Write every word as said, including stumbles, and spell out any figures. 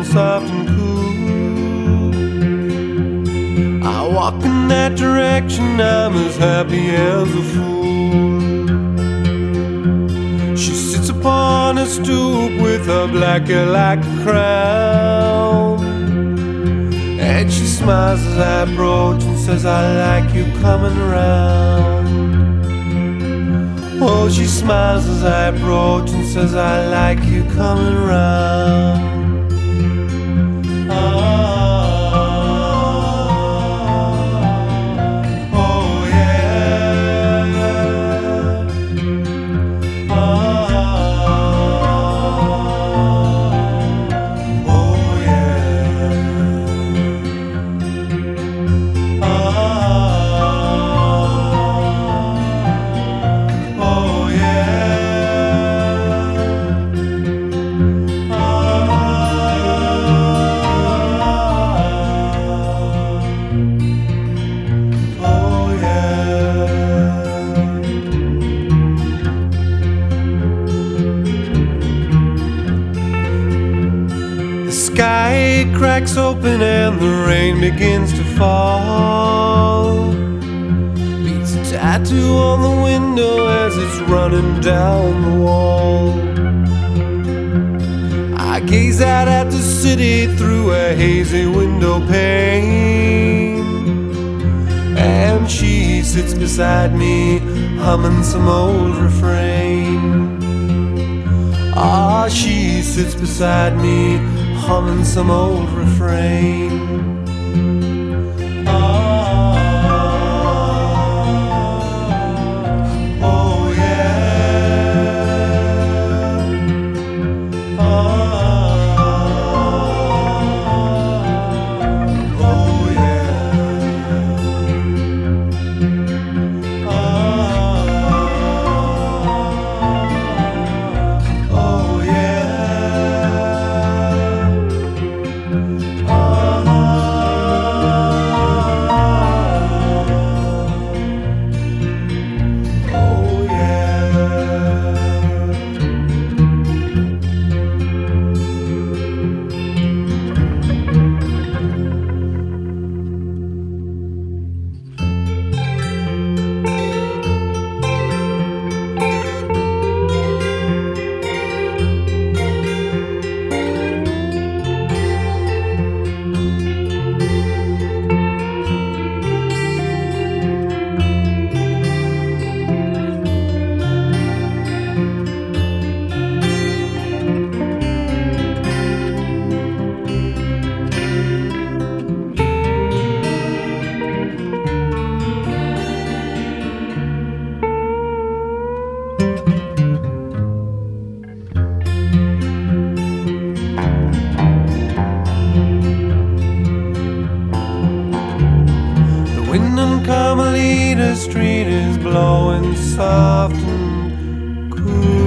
blowing soft and cool. I walk in that direction, I'm as happy as a fool. She sits upon a stoop with her black hair like a crown, and she smiles as I approach and says, I like you coming around. Oh, she smiles as I approach and says, I like you coming around. Sky cracks open and the rain begins to fall. Beats a tattoo on the window as it's running down the wall. I gaze out at the city through a hazy window pane, and she sits beside me humming some old refrain. Ah, she sits beside me humming some old refrain. Wind on Carmelita Street is blowing soft and cool.